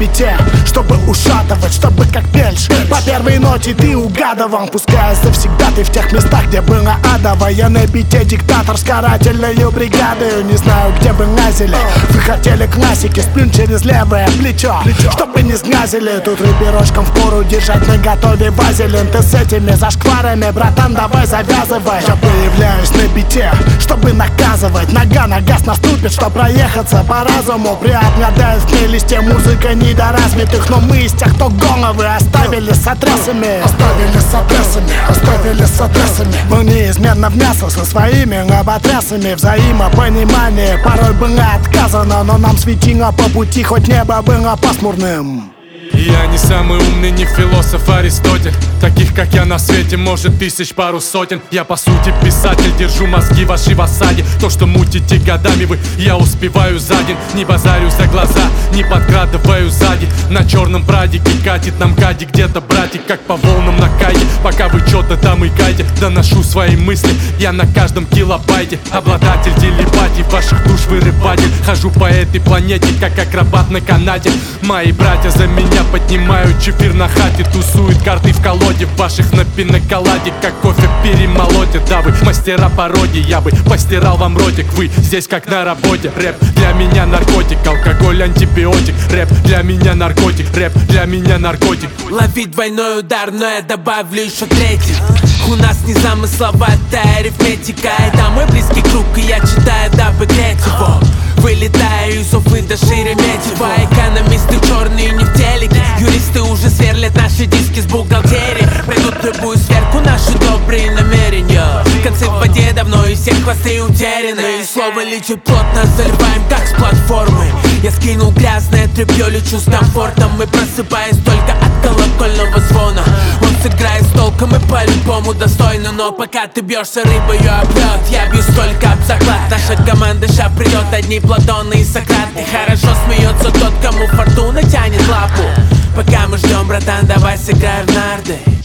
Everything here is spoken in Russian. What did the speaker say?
бите, чтобы ушатывать, чтобы как пельш по первой ноте ты угадывал. Пускай завсегда ты в тех местах, где было адово. Я на бите диктатор с карательной бригадой. Не знаю, где вы лазили, вы хотели классики, сплюнь через левое плечо, чтобы не сглазили. Тут рыберочком впору держать на готове вазелин. Ты с этими зашкварами, братан, давай завязывай. Я появляюсь на бите, чтобы наказывать. Нога на газ наступит, что проехаться по разуму. Приобладает в плейлисте музыка недоразвитых, но мы из тех, кто головы оставили с отрясами. Оставили с отрясами, оставили с отрясами. Мы неизменно в мясо со своими лоботрясами. Взаимопонимание порой было отказано, но нам светило по пути, хоть небо было пасмурным. Я не самый умный, не философ Аристотель. Таких, как я, на свете может тысяч, пару сотен. Я по сути писатель, держу мозги ваши в осаде. То, что мутите годами вы, я успеваю за день. Не базарю за глаза, не подкрадываю сзади. На черном прадике катит нам кади где-то, братик, как по волнам на кайте. Пока вы чё-то там икаете, доношу свои мысли я на каждом килобайте. Обладатель телепатии, ваших душ вырыватель. Хожу по этой планете, как акробат на канате. Мои братья за меня поднимают чефир на хате. Тусуют карты в колоде, ваших на пиноколаде, как кофе перемолотят. Да, вы мастера пародий, я бы постирал вам ротик. Вы здесь как на работе. Рэп для меня наркотик, алкоголь антибиотик. Рэп для меня наркотик, рэп для меня наркотик. Ловить двойной удар, но я добавлю еще третий. У нас незамысловатая арифметика. Это мой близкий круг, и я читаю, дабы греть его. Вылетаю из Уфы до Шереметьево. Экономисты черные не в телеке. Юристы уже сверлят наши диски с бухгалтерии. Пройдут любую сверку наши добрые намерения. Концы в воде давно и все хвосты утеряны. И слово летит плотно, заливаем как с платформы. Я скинул грязное тряпье, лечу с комфортом. И просыпаюсь только от колокольного звона. Он сыграет с толком и по-любому достойно. Но пока ты бьешься рыбою об лед, я бьюсь только об заклад. Наша команда ща придет, одни Платоны и Сократы. Хорошо смеется тот, кому фортуна тянет лапу. Пока мы ждем, братан, давай сыграем в нарды.